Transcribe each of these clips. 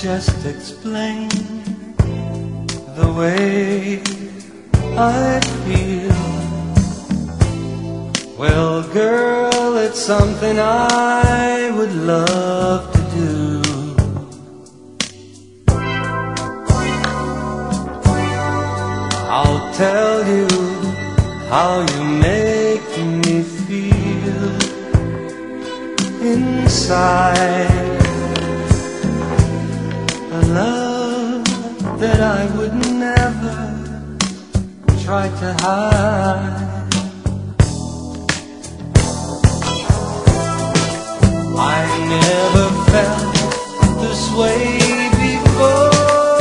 just explain the way I feel? Well, girl, it's something I would love to do. I'll tell you how you make me feel inside. A love that I would never try to hide. I never felt this way before.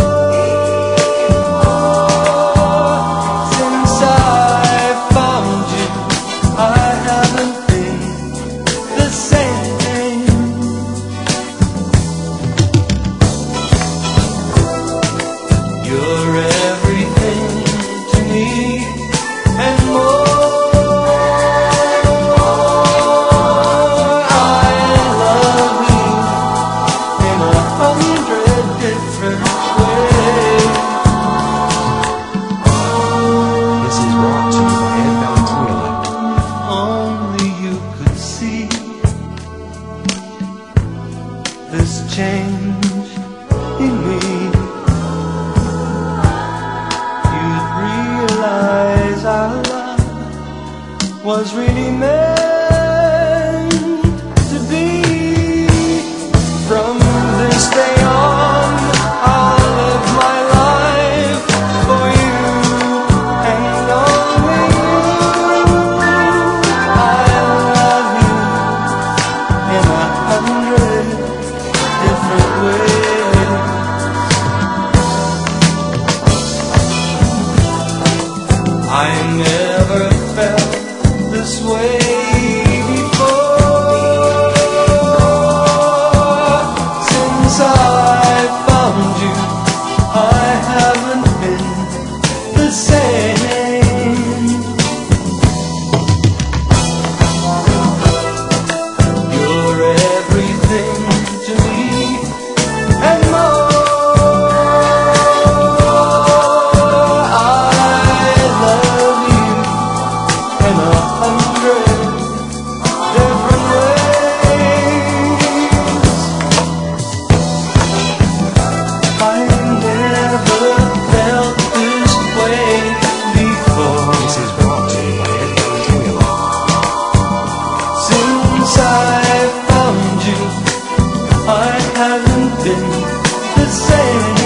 Since I found you, I haven't been the same. You're everything to me and more. This change in me, you'd realize our love was really meant to be. From this day on, I'll live my life for you and only you. I love you in 100 different ways. I never felt this way before. Since I found you, I haven't been the same. You're everything to me and more. I love you in 100 different ways. I never felt this way before. This is brought to you by Headphones Formula. Since I found you, I haven't been the same.